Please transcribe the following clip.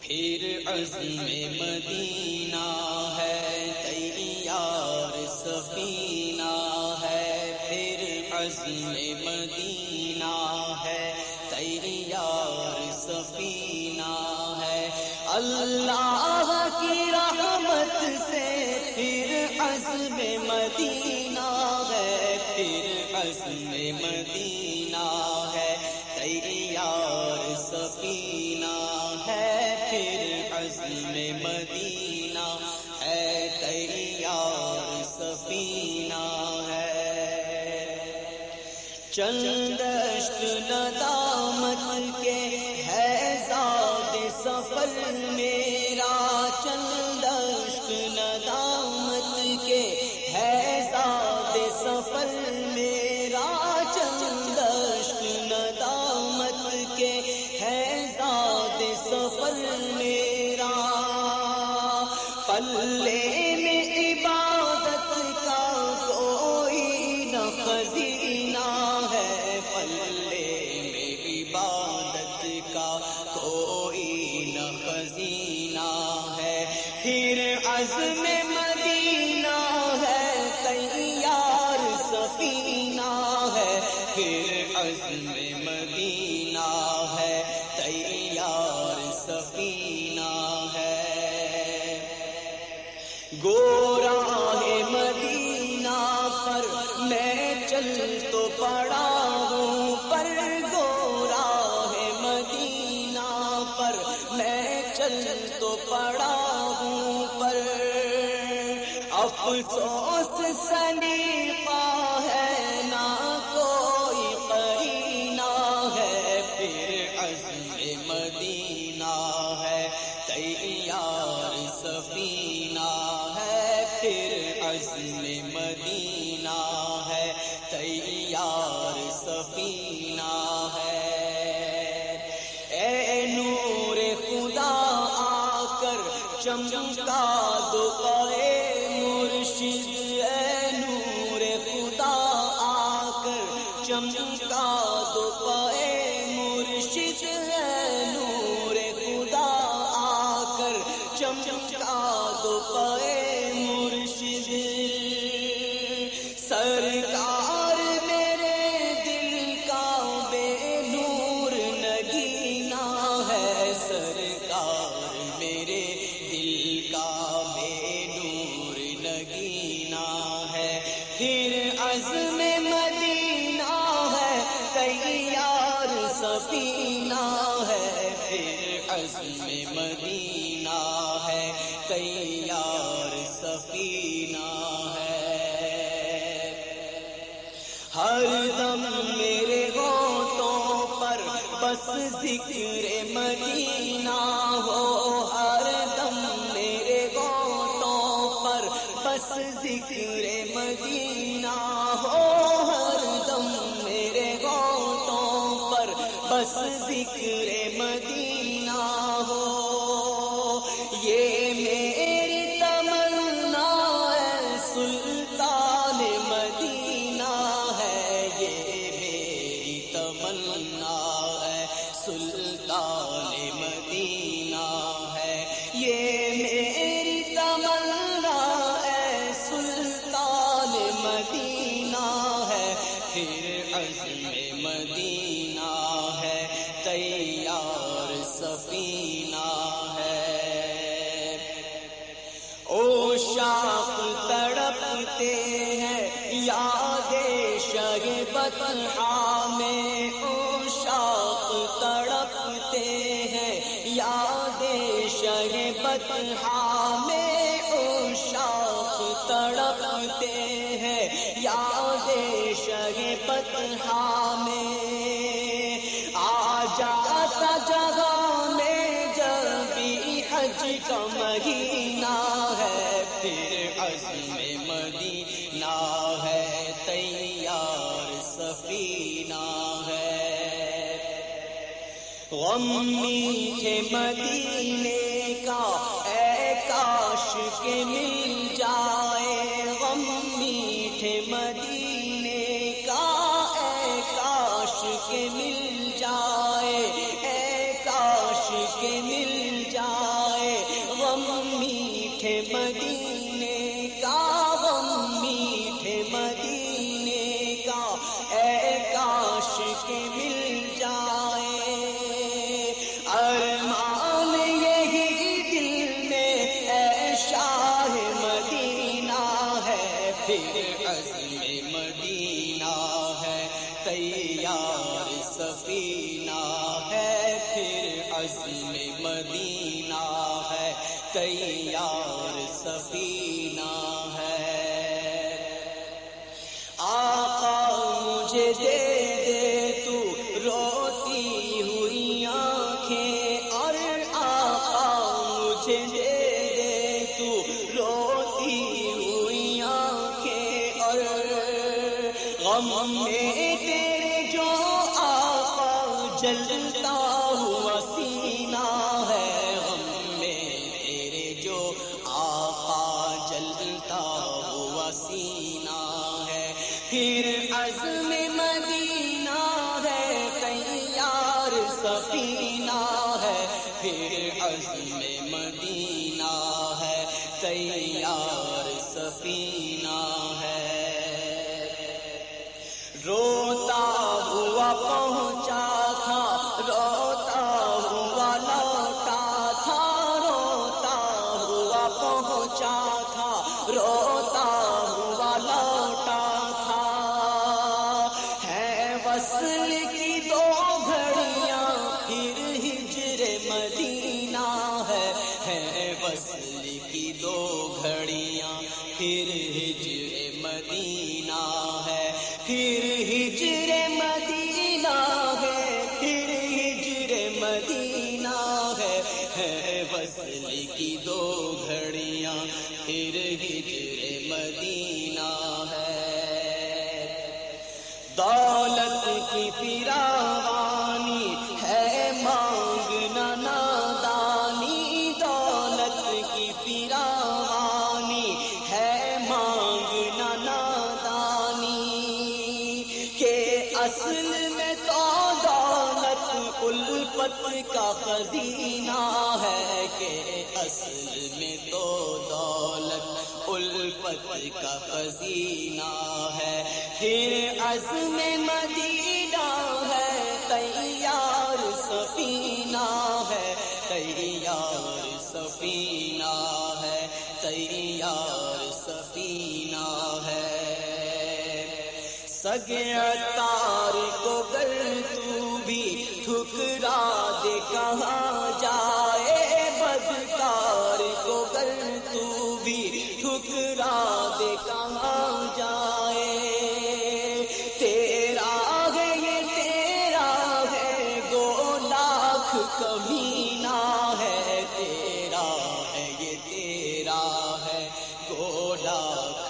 پھر عزم مدینہ ہے تیار سفینہ ہے، پھر عزم مدینہ ہے تیار سفینہ ہے، اللہ کی رحمت سے پھر عزم مدینہ ہے، پھر عزم مدینہ ہے تیار سفینہ ہے، پھر عزم مدینہ ہے تیار سفینہ ہے۔ چند اشک ندامت کے ہے زاد سفر میرا، چند اشک ندامت کے ہے زاد سفر میرا، چند اشک ندامت کے ہے زاد سفر میرا، پلے میں عبادت کا کوئی نہ خزینہ ہے، پلے میں عبادت کا کوئی نہ خزینہ ہے، پھر عزم مدینہ ہے تیار سفینہ ہے، پھر عزم مدینہ ہے تیار سفینہ ہے۔ گورا ہے مدینہ پر میں چل تو پڑا ہوں، پر گورا ہے مدینہ پر میں چل تو پڑا ہوں، پر افسوس سلیقہ ہے نہ کوئی قرینہ ہے، پھر عزم مدینہ ہے تیار سفینہ ہے، پھر عزم مدینہ ہے تیار سفینہ ہے۔ اے نور خدا آ کر چمکا دو اے مرشد، اے نور خدا آ کر چمکا دو اے مرشد، اے نور خدا آ کر چمکا دو اے مرشد، سرکار میرے دل کا بے نور نگینا ہے، سرکار میرے دل کا بے نور نگینا ہے، پھر عزم مدینہ ہے تیار سفینہ ہے، پھر عزم مدینہ ہے تیار سفینہ ہے۔ ہر دم میرے ہونٹوں پر بس ذکر مدینہ ہو، ہر دم میرے ہونٹوں پر بس ذکر مدینہ ہو، ہر دم میرے ہونٹوں پر بس ذکر مدینہ ہو، یہ میری تمنا ہے سلطان مدینہ ہے، یہ میری تمنا ہے سلطان مدینہ ہے، یہ میری تمنا ہے سلطان مدینہ ہے، پھر عزم مدینہ ہے تیار سفینہ ہے۔ عشاق تڑپتے ہیں یاد شہ بطحا میں، عشاق تڑپتے ہیں یاد شہ بطحا میں، عشاق تڑپتے ہیں یاد شہ بطحا میں، آ جاتا جگہ میں جب بھی حج کا مہینہ ہے، پھر عزم مدینہ ہے تیار سفینہ ہے۔ غم میٹھے مدینے کا اے کاش کے مل جائے، غم میٹھے مدینے کا اے کاش کے مل جائے، اے کاش کے مل جائے، میٹھے مدینے کا، غم میٹھے مدینے کا، اے کاش کے مل جائے، ارمان یہی دل میں اے شاہ مدینہ ہے، پھر عزم مدینہ ہے، تیار سفینہ ہے، پھر عزم مدینہ ہے، تیار سفینہ ہے۔ آقا مجھے دے دے تو روتی ہوئی آنکھیں، اور آقا مجھے دے دے تو روتی ہوئی آنکھیں، اور غم میں تیرے جو آقا جلتا ہوا سینہ ہے، غم میں تیرے جو آقا جلتا ہوا سینہ ہے، پھر عزم مدینہ ہے، تیار سفینہ ہے، پھر عزم مدینہ ہے، تیار سفینہ ہے۔ روتا ہوا پہنچا تھا، روتا ہوا لوٹا تھا، روتا ہوا پہنچا تھا، روتا ہوا لوٹا تھا، ہے وصل کی دو گھڑیاں پھر ہجر مدینہ ہے وصل کی دو گھڑیاں پھر ہجر مدینہ ہے، پھر ہجر مدینہ ہے، پھر ہجر مدینہ ہے وصل کی دو گھڑیاں پھر ہجر مدینہ ہے۔ دولت کی فراوانی ہے مانگنا نادانی، دولت کی فراوانی ہے مانگنا نادانی، کہ اصل میں تو دولت الفت کا خزینہ ہے، کہ اصل میں تو دولت الفت کا خزینہ ہے، پھر عزم مدینہ ہے، تیار سفینہ ہے، تیار سفینہ ہے، تیار سفینہ ہے۔ سگعتار کو گر تو بھی ٹھکرا دے کہاں جائے، بدکار کو گر تو بھی ٹھکرا دے کہاں جائے، تیرا ہے یہ تیرا ہے گو لاکھ کمینہ ہے، تیرا ہے یہ تیرا ہے گو لاکھ